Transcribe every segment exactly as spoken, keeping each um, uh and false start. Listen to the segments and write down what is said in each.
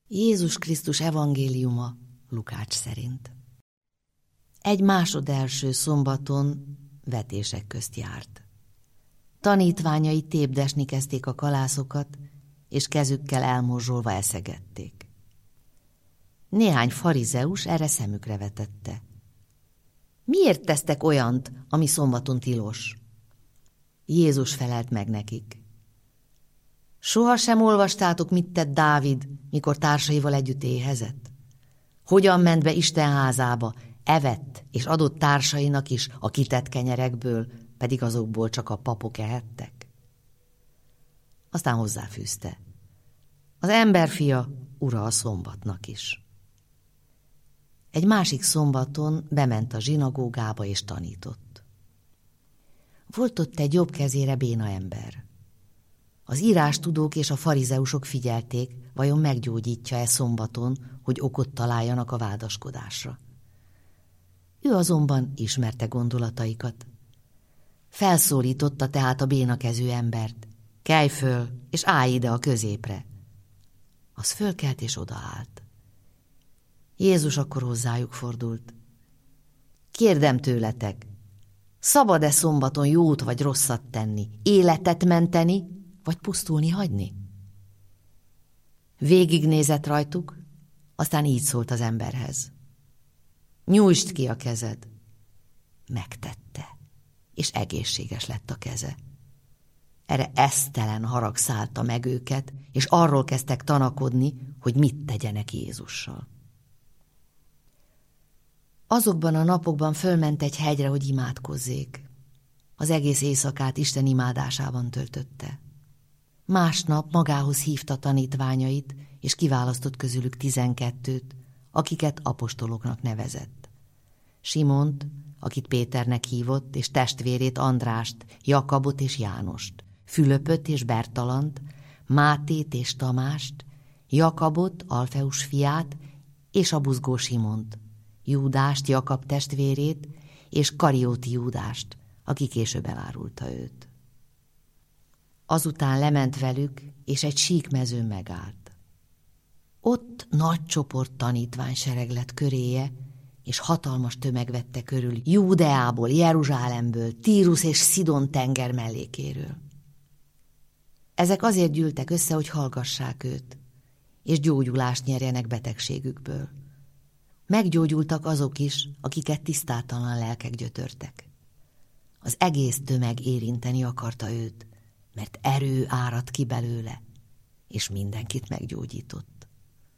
Jézus Krisztus evangéliuma Lukács szerint. Egy másodelső szombaton vetések közt járt. Tanítványai tépdesni kezdték a kalászokat, és kezükkel elmorzsolva eszegették. Néhány farizeus erre szemükre vetette. Miért tesztek olyant, ami szombaton tilos? Jézus felelt meg nekik. Soha sem olvastátok, mit tett Dávid, mikor társaival együtt éhezett? Hogyan ment be Isten házába, evett, és adott társainak is a kitett kenyerekből, pedig azokból csak a papok ehettek? Aztán hozzáfűzte. Az emberfia ura a szombatnak is. Egy másik szombaton bement a zsinagógába és tanított. Volt ott egy jobb kezére béna ember. Az írástudók és a farizeusok figyelték, vajon meggyógyítja-e szombaton, hogy okot találjanak a vádaskodásra. Ő azonban ismerte gondolataikat. Felszólította tehát a bénakezű embert. Kelj föl, és állj ide a középre. Az fölkelt és odaállt. Jézus akkor hozzájuk fordult. Kérdem tőletek, szabad-e szombaton jót vagy rosszat tenni, életet menteni, vagy pusztulni hagyni? Végignézett rajtuk, aztán így szólt az emberhez. Nyújtsd ki a kezed. Megtette, és egészséges lett a keze. Erre esztelen harag szállta meg őket, és arról kezdtek tanakodni, hogy mit tegyenek Jézussal. Azokban a napokban fölment egy hegyre, hogy imádkozzék. Az egész éjszakát Isten imádásában töltötte. Másnap magához hívta tanítványait, és kiválasztott közülük tizenkettőt, akiket apostoloknak nevezett. Simont, akit Péternek hívott, és testvérét Andrást, Jakabot és Jánost, Fülöpöt és Bertalant, Mátét és Tamást, Jakabot, Alfeus fiát, és a buzgó Simont, Júdást, Jakab testvérét, és Karióti Júdást, aki később elárulta őt. Azután lement velük, és egy sík mezőn megállt. Ott nagy csoport tanítvány lett köréje, és hatalmas tömeg vette körül Júdeából, Jeruzsálemből, Tírus és Szidon tenger mellékéről. Ezek azért gyűltek össze, hogy hallgassák őt, és gyógyulást nyerjenek betegségükből. Meggyógyultak azok is, akiket tisztátalan lelkek gyötörtek. Az egész tömeg érinteni akarta őt, mert erő áradt ki belőle, és mindenkit meggyógyított.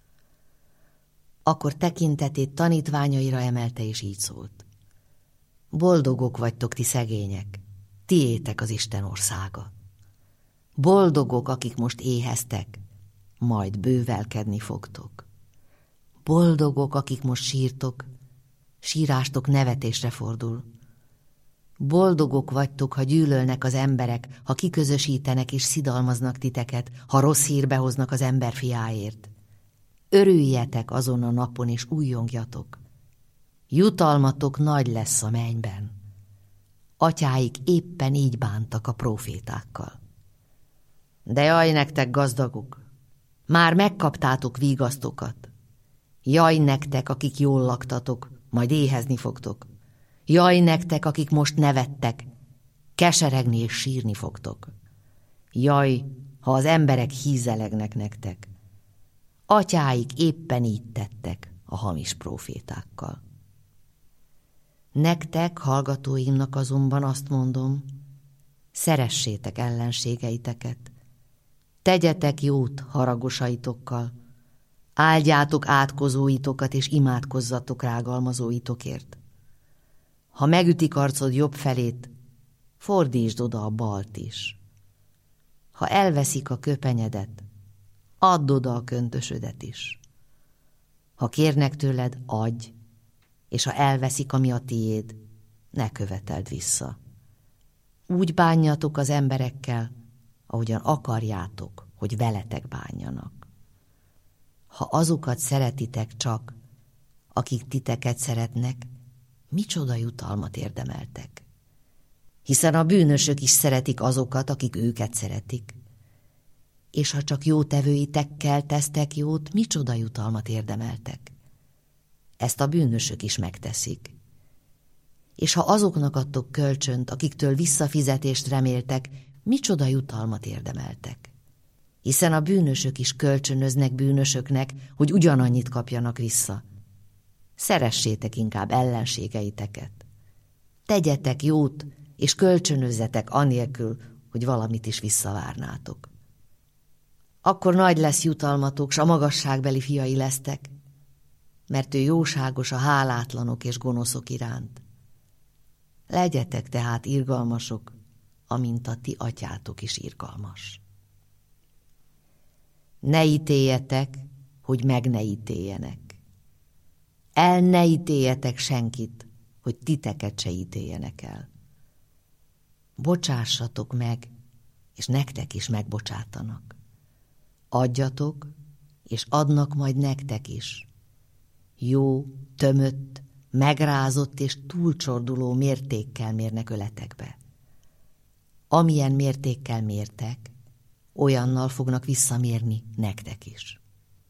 Akkor tekintetét tanítványaira emelte, és így szólt. Boldogok vagytok ti szegények, tiétek az Isten országa. Boldogok, akik most éheztek, majd bővelkedni fogtok. Boldogok, akik most sírtok, sírástok nevetésre fordul. Boldogok vagytok, ha gyűlölnek az emberek, ha kiközösítenek és szidalmaznak titeket, ha rossz hírbe hoznak az emberfiáért. Örüljetek azon a napon, és újjongjatok. Jutalmatok nagy lesz a mennyben. Atyáik éppen így bántak a prófétákkal. De jaj nektek, gazdagok! Már megkaptátok vigasztokat. Jaj nektek, akik jól laktatok, majd éhezni fogtok. Jaj nektek, akik most nevettek, keseregni és sírni fogtok. Jaj, ha az emberek hízelegnek nektek. Atyáik éppen így tettek a hamis prófétákkal. Nektek, hallgatóimnak azonban azt mondom, szeressétek ellenségeiteket, tegyetek jót haragosaitokkal, áldjátok átkozóitokat, és imádkozzatok rágalmazóitokért. Ha megütik arcod jobb felét, fordítsd oda a balt is. Ha elveszik a köpenyedet, add oda a köntösödet is. Ha kérnek tőled, adj, és ha elveszik, ami a tiéd, ne követeld vissza. Úgy bánjatok az emberekkel, ahogyan akarjátok, hogy veletek bánjanak. Ha azokat szeretitek csak, akik titeket szeretnek, micsoda jutalmat érdemeltek? Hiszen a bűnösök is szeretik azokat, akik őket szeretik. És ha csak jótevőitekkel tesztek jót, micsoda jutalmat érdemeltek? Ezt a bűnösök is megteszik. És ha azoknak adtok kölcsönt, akiktől visszafizetést reméltek, micsoda jutalmat érdemeltek? Hiszen a bűnösök is kölcsönöznek bűnösöknek, hogy ugyanannyit kapjanak vissza. Szeressétek inkább ellenségeiteket. Tegyetek jót, és kölcsönözzetek anélkül, hogy valamit is visszavárnátok. Akkor nagy lesz jutalmatok, s a magasságbeli fiai lesztek, mert ő jóságos a hálátlanok és gonoszok iránt. Legyetek tehát irgalmasok, amint a ti atyátok is irgalmas. Ne ítéljetek, hogy meg ne ítéljenek. El ne ítéljetek senkit, hogy titeket se ítéljenek el. Bocsássatok meg, és nektek is megbocsátanak. Adjatok, és adnak majd nektek is. Jó, tömött, megrázott és túlcsorduló mértékkel mérnek öletekbe. Amilyen mértékkel mértek, olyannal fognak visszamérni nektek is.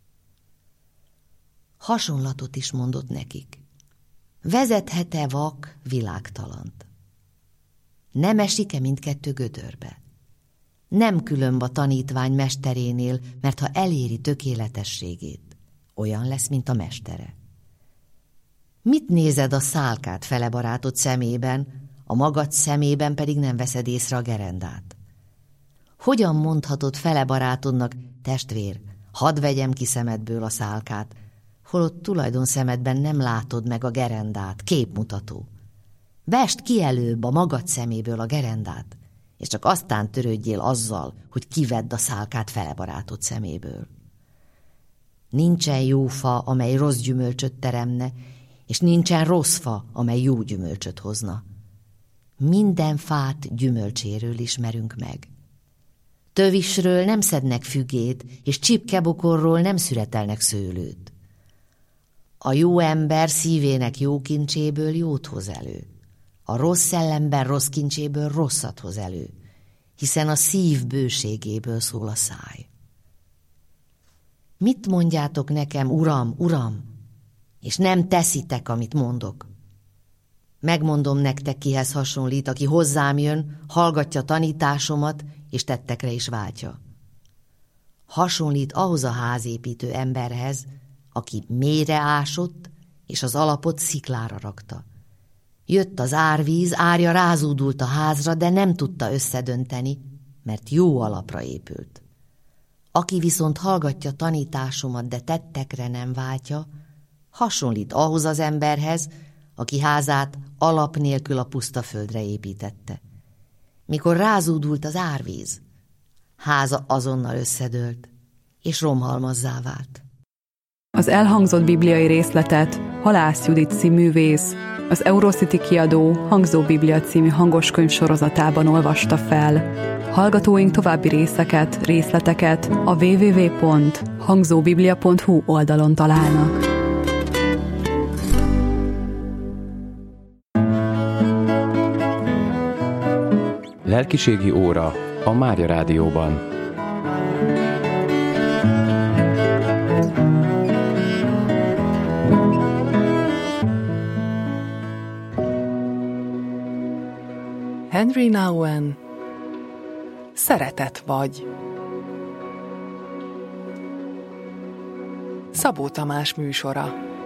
Hasonlatot is mondott nekik. Vezethet-e vak világtalant? Nem esik-e mindkettő gödörbe? Nem különb a tanítvány mesterénél, mert ha eléri tökéletességét, olyan lesz, mint a mestere. Mit nézed a szálkát fele barátod szemében, a magad szemében pedig nem veszed észre a gerendát? Hogyan mondhatod fele barátodnak, testvér, hadd vegyem ki szemedből a szálkát, holott tulajdon szemedben nem látod meg a gerendát, képmutató. Vesd ki előbb a magad szeméből a gerendát, és csak aztán törődjél azzal, hogy kivedd a szálkát fele barátod szeméből. Nincsen jó fa, amely rossz gyümölcsöt teremne, és nincsen rossz fa, amely jó gyümölcsöt hozna. Minden fát gyümölcséről ismerünk meg. Tövisről nem szednek fügét, és csipkebokorról nem szüretelnek szőlőt. A jó ember szívének jó kincséből jót hoz elő. A rossz szellemben rossz kincséből rosszat hoz elő, hiszen a szív bőségéből szól a száj. Mit mondjátok nekem, Uram, Uram, és nem teszitek, amit mondok? Megmondom nektek, kihez hasonlít, aki hozzám jön, hallgatja tanításomat, és tettekre is váltja. Hasonlít ahhoz a házépítő emberhez, aki mélyre ásott, és az alapot sziklára rakta. Jött az árvíz, árja rázúdult a házra, de nem tudta összedönteni, mert jó alapra épült. Aki viszont hallgatja tanításomat, de tettekre nem váltja, hasonlít ahhoz az emberhez, aki házát alap nélkül a puszta földre építette. Mikor rázúdult az árvíz, háza azonnal összedőlt, és romhalmazzá vált. Az elhangzott bibliai részletet Halász Judit színművész az Eurocity kiadó Hangzó Biblia című hangoskönyv sorozatában olvasta fel. Hallgatóink további részeket, részleteket a double-u double-u double-u pont hangzóbiblia pont hu oldalon találnak. Lelkiségi óra a Mária Rádióban. Henry Nouwen, Szeretet vagy. Szabó Tamás műsora.